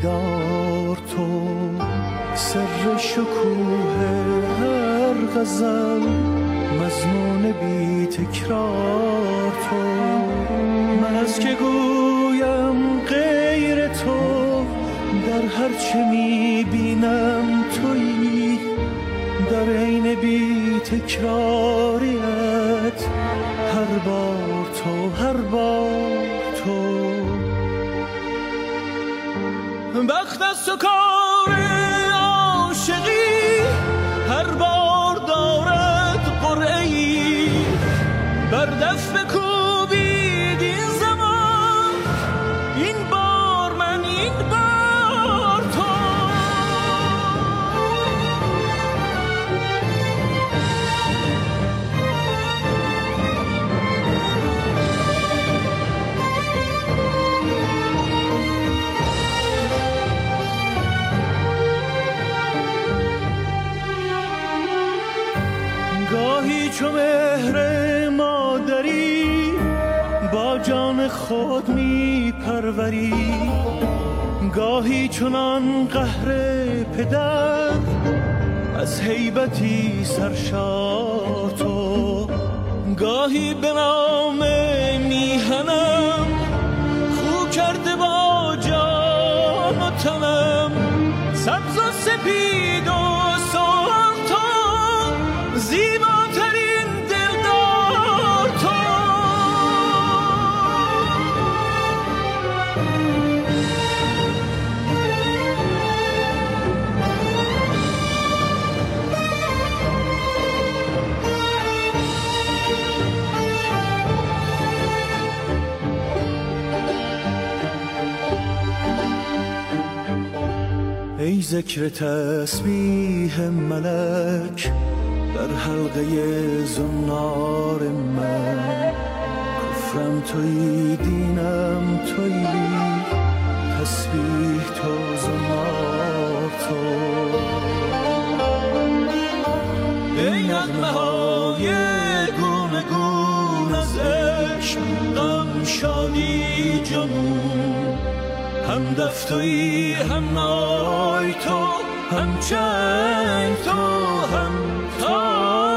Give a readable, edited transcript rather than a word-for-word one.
دیدار تو، سر شکوه هر غزل، مضمون بی تکرار تو. من از که گویم غیر تو، در هر چه میبینم تویی، در عین بی تکراریت هر بار تو، هر بار تو. بخت از تو کار عاشقی، هر بار دارد قرعه‌ای، بر دست بکوبید این زمان، این بار من، این بار تو. گاهی چو مهر مادری، با جان خود می پروری، گاهی چنان قهر پدر، از هیبتی سرشار تو. گاهی به نام میهنم، خو کرده با جان و تنم، سبز و سپید و سرخ تو، زیباترین دلدار تو. ای ذکر تسبیح ملک، در حلقه زنار من، کفرم تویی، دینم تویی، تسبیح تو، زنار تو. ای نغمه های گونه گون از عشق، غم شادی جنون، هم دف تویی، هم نای تو، هم چنگ تو، هم تا